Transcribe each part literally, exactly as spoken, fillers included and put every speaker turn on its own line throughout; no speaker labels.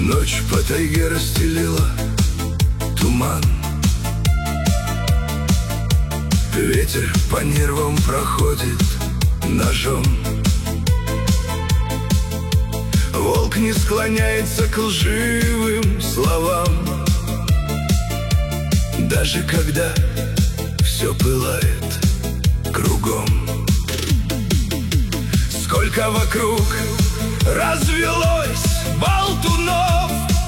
Ночь по тайге расстелила туман. Ветер по нервам проходит ножом. Волк не склоняется к лживым словам, даже когда все пылает кругом. Сколько вокруг развелось болтунов,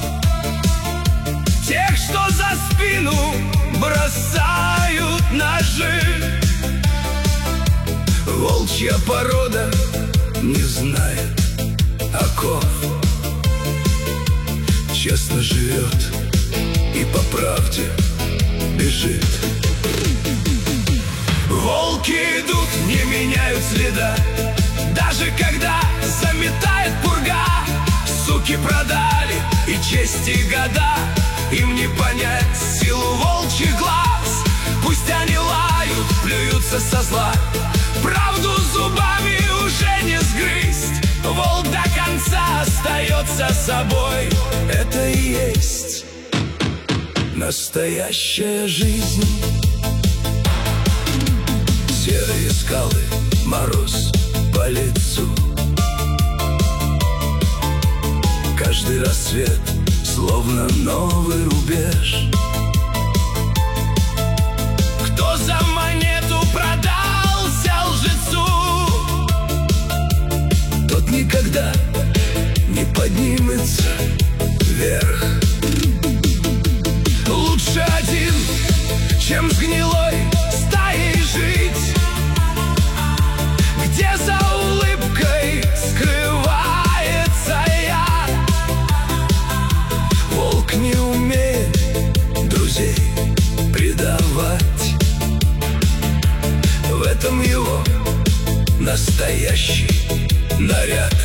тех, что за спину бросают ножи. Волчья порода не знает оков, честно живет и по правде бежит. Волки идут, не меняют следа, даже когда заметает пурга. Суки продали и честь и года, им не понять силу волчьих глаз. Пусть они лают, плюются со зла, правду зубами уже не сгрызть. Волк до конца остается собой, это и есть настоящая жизнь. Серые скалы, мороз по лицу, каждый рассвет словно новый рубеж. Кто за монету продался лжецу, тот никогда не поднимется вверх. Лучше один, чем с гнилой стаей жить, где за улыбкой скрывается яд. Волк не умеет друзей предавать, в этом его настоящий наряд.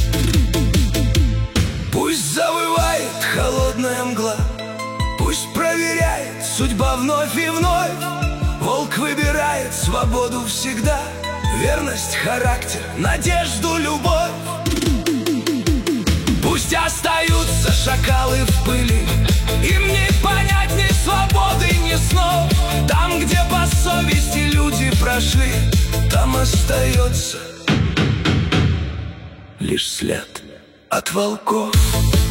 Пусть завывает холодная мгла, пусть проверяет судьба вновь и вновь. Волк выбирает свободу всегда, верность, характер, надежду, любовь. Пусть остаются шакалы в пыли, им не понять ни свободы, ни снов. Там, где по совести люди прошли, там остается лишь след от волков.